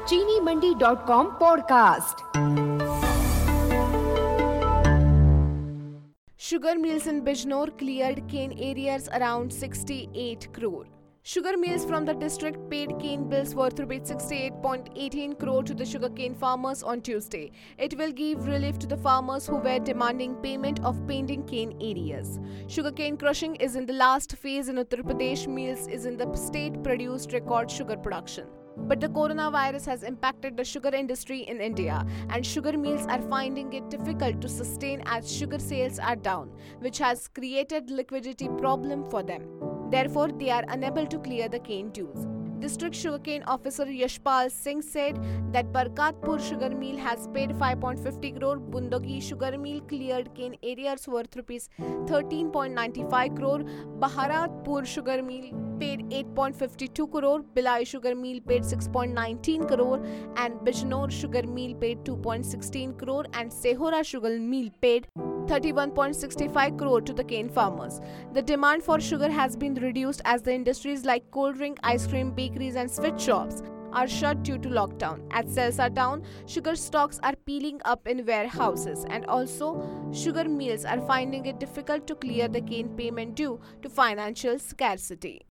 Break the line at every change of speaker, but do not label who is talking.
चीनीमंडी.com podcast.
Sugar mills in Bijnor cleared cane areas around 68 crore. Sugar mills from the district paid cane bills worth rupees 68.18 crore to the sugarcane farmers on Tuesday. It will give relief to the farmers who were demanding payment of pending cane areas. Sugarcane crushing is in the last phase in Uttar Pradesh. Mills is in the state produced record sugar production. But the coronavirus has impacted the sugar industry in India, and sugar mills are finding it difficult to sustain as sugar sales are down, which has created liquidity problem for them. Therefore, they are unable to clear the cane dues. District Sugarcane Officer Yashpal Singh said that Barkatpur Sugar Mill has paid 5.50 crore, Bundogi Sugar Mill cleared cane areas worth rupees 13.95 crore, Baharatpur Sugar Mill paid 8.52 crore, Bilai Sugar Mill paid 6.19 crore, and Bijnor Sugar Mill paid 2.16 crore, and Sehora Sugar Mill paid 31.65 crore to the cane farmers. The demand for sugar has been reduced as the industries like cold drink, ice cream, bakeries and sweet shops are shut due to lockdown. As sales are down, sugar stocks are peeling up in warehouses, and also sugar mills are finding it difficult to clear the cane payment due to financial scarcity.